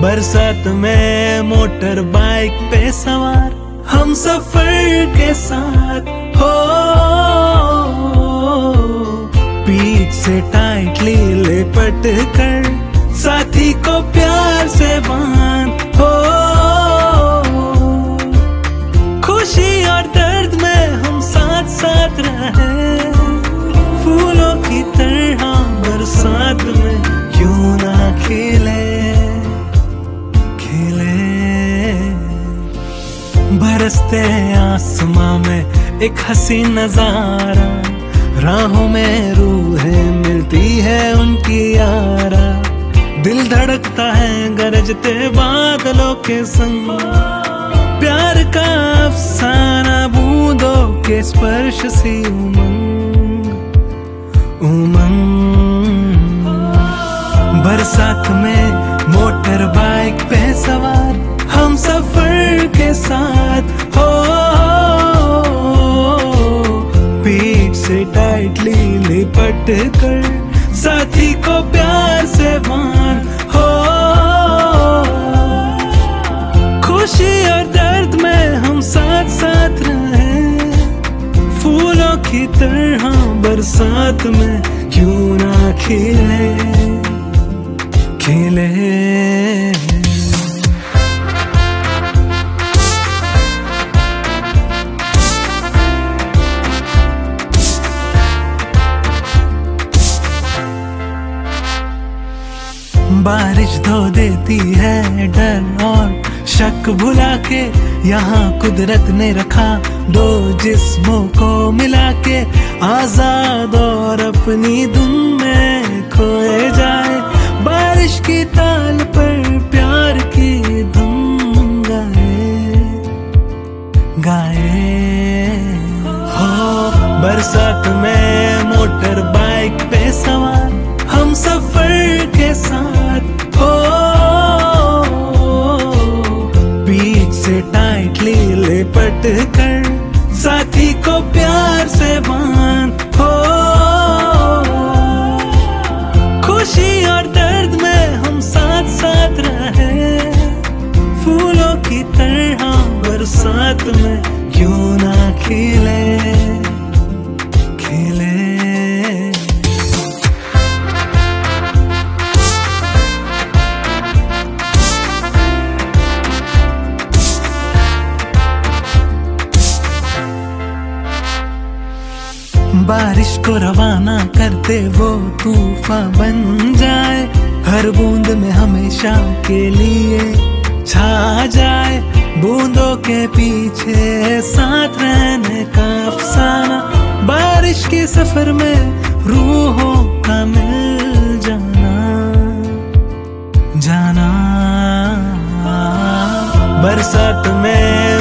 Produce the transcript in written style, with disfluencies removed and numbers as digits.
बरसात में motor bike पे सवार हम सफर के साथ हो, पीठ से टाइटली लिपट कर साथी को प्यार से बांध हो, खुशी और दर्द में हम साथ साथ रहे, फूलों की तरह बरसात में क्यों ना खिले बरसते आसमां में एक हसी नजारा, राहों में रूहें मिलती है उनकी यारा, दिल धड़कता है गरजते बादलों के संग, प्यार का अफसाना बूंदों के स्पर्श सी उमंग उमंग। बरसात में मोटर बाइक पे सवार हम सफर के साथ हो, पीठ से टाइटली लिपट कर साथी को प्यार से बांध हो, खुशी और दर्द में हम साथ साथ रहे, फूलों की तरह बरसात में क्यों ना खिले खिले। बारिश धो देती है डर और शक भुला के, यहाँ कुदरत ने रखा दो जिस्मों को मिला के, आजाद और अपनी धुन में खोए जाए, बारिश की ताल पर प्यार की धुन गाए गाए हो। बरसात में मोटर बाइक पे सवार हम सफर के साथ हो, पीठ से टाइटली लिपट कर साथी को प्यार से बांध हो, खुशी और दर्द में हम साथ साथ रहे, फूलों की तरह बरसात में क्यों ना खिले खिले। बारिश को रवाना करते वो तूफान बन जाए, हर बूंद में हमेशा के लिए छा जाए, बूंदों के पीछे साथ रहने का अफसाना, बारिश के सफर में रूहों का मिल जाना जाना। बरसात में